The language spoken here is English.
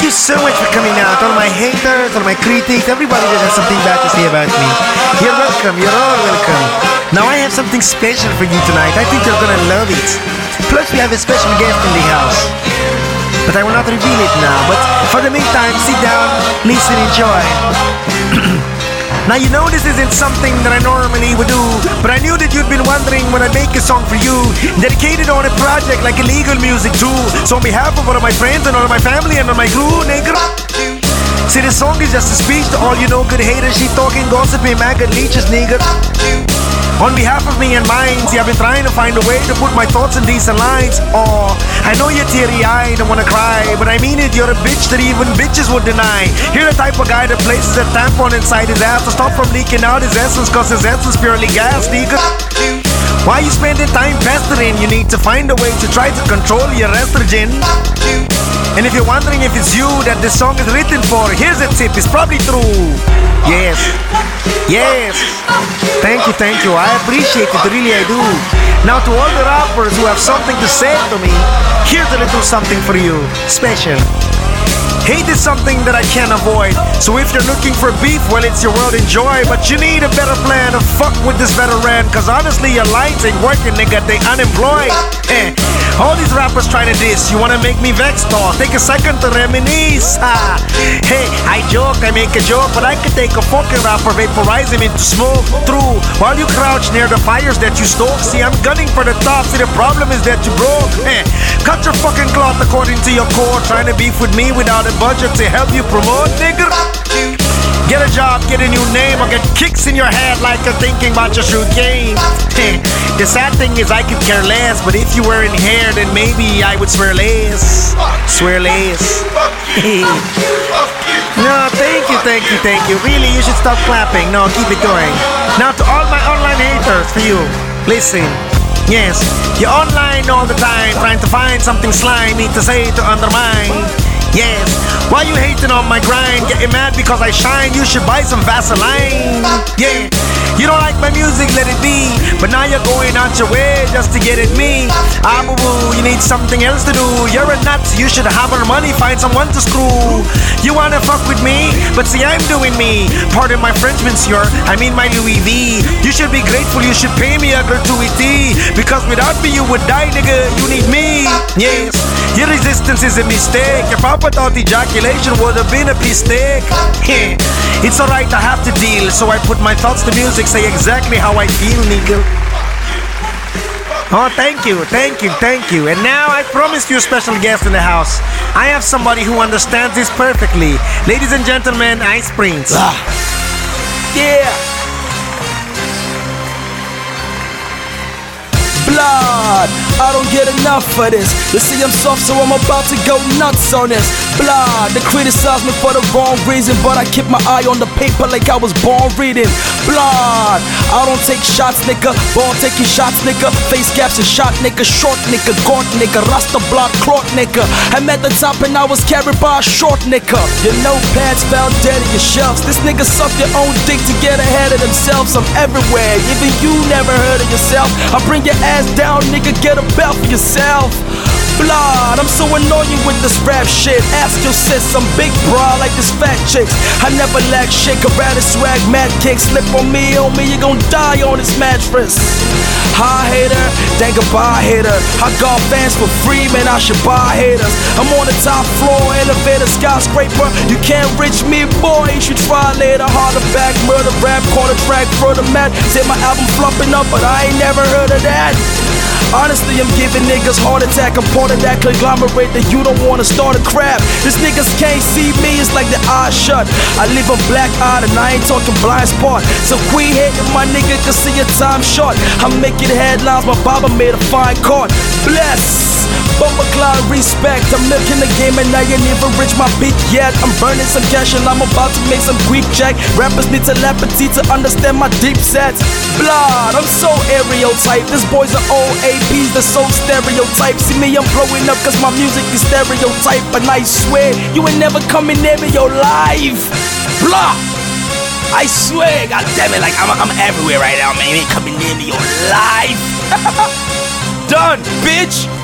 you so much for coming out. All my haters, all my critics, everybody that has something bad to say about me. You're welcome, you're all welcome. Now I have something special for you tonight. I think you're gonna love it. Plus we have a special guest in the house. But I will not reveal it now. But for the meantime, sit down, listen, enjoy. Now you know this isn't something that I normally would do, but I knew that you'd been wondering when I make a song for you, dedicated on a project like illegal music too. So on behalf of all of my friends and all of my family and all my crew, nigga, see, this song is just a speech to all you know good haters, shit talking, gossiping, maggot leeches, nigga. On behalf of me and mine, see, I've been trying to find a way to put my thoughts in decent lines. Oh, I know you're teary-eyed and wanna cry, but I mean it, you're a bitch that even bitches would deny. You're the type of guy that places a tampon inside his ass to stop from leaking out his essence, cause his essence purely gas, nigga. Why you spending time pestering? You need to find a way to try to control your estrogen. And if you're wondering if it's you that this song is written for, here's a tip, it's probably true. Yes, yes. Thank you, I appreciate it, really I do. Now to all the rappers who have something to say to me, here's a little something for you, special. Hate is something that I can't avoid, so if you're looking for beef, well, it's your world, enjoy. But you need a better plan to fuck with this veteran, cause honestly your lines ain't working, nigga, they unemployed. All these rappers trying to diss, you wanna make me vexed, or take a second to reminisce. Hey, I joke, I make a joke, but I could take a fucking rapper, vaporize him into smoke. True, while you crouch near the fires that you stoke. See, I'm gunning for the top, see the problem is that you broke. Cut your fucking cloth according to your core, trying to beef with me without a budget to help you promote, nigga. Get a job, get a new name, or get kicks in your head like you're thinking about your shoot game. The sad thing is I could care less, but if you were in here, then maybe I would swear less. Swear less. No, thank you. Really, you should stop clapping. No, keep it going. Now to all my online haters, for you, listen. Yes, you're online all the time, trying to find something slimy to say to undermine. Yes, why you hating on my grind? Getting mad because I shine? You should buy some Vaseline. Yeah, you don't like my music, let it be. But now you're going out your way just to get at me. Ah, boo boo, you need something else to do. You're a nut, you should have our money, find someone to screw. You wanna fuck with me? But see, I'm doing me. Pardon my French, monsieur, I mean my Louis V. You should be grateful, you should pay me a gratuity, because without me you would die, nigga, you need me. Yes, your resistance is a mistake. Your papa thought ejaculation would have been a mistake. It's alright, I have to deal, so I put my thoughts to music, say exactly how I feel, nigga. Oh, thank you. And now I promised you a special guest in the house. I have somebody who understands this perfectly. Ladies and gentlemen, Ice Prince. Yeah. Blood, I don't get enough of this. You see I'm soft, so I'm about to go nuts on this. Blood, they criticize me for the wrong reason, but I keep my eye on the paper like I was born reading. Blood, I don't take shots, nigga. Born taking shots, nigga. Face caps and shot, nigga. Short, nigga. Gaunt, nigga. Rasta block, clot, nigga. I'm at the top and I was carried by a short, nigga. Your notepads found dead in your shelves. This nigga sucked your own dick to get ahead of themselves. I'm everywhere, even you never heard of yourself. I bring your ass down, nigga, get a belt for yourself. Blood, I'm so annoying with this rap shit. Ask your sis, I'm big bra like this fat chicks. I never lack shit, karate swag, mad kick. Slip on me, you gon' die on this mattress. High hater, dang a bar hater. I got fans for free, man, I should buy haters. I'm on the top floor, elevator, skyscraper. You can't reach me, boy, you should try later. Harder back, murder rap, quarter track, further mad. Say my album flopping up, but I ain't never heard of that. Honestly, I'm giving niggas heart attack. I'm part of that conglomerate that you don't wanna start a crap. These niggas can't see me, it's like the eyes shut. I live a black eye and I ain't talking blind spot. So queen hating my nigga, can see your time short. I'm making headlines, my barber made a fine cut. Bless, bumper cloud respect. I'm milking the game and I ain't even reach my peak yet. I'm burning some cash and I'm about to make some creep check. Rappers need telepathy to understand my deep sets. Blood, I'm so aerotype. This boy's are all APs, they're so stereotype. See me, I'm blowing up cause my music is stereotype. And I swear, you ain't never coming near me your life. Blah! I swear, god damn it, like I'm everywhere right now, man. You ain't coming near me your life. Done, bitch!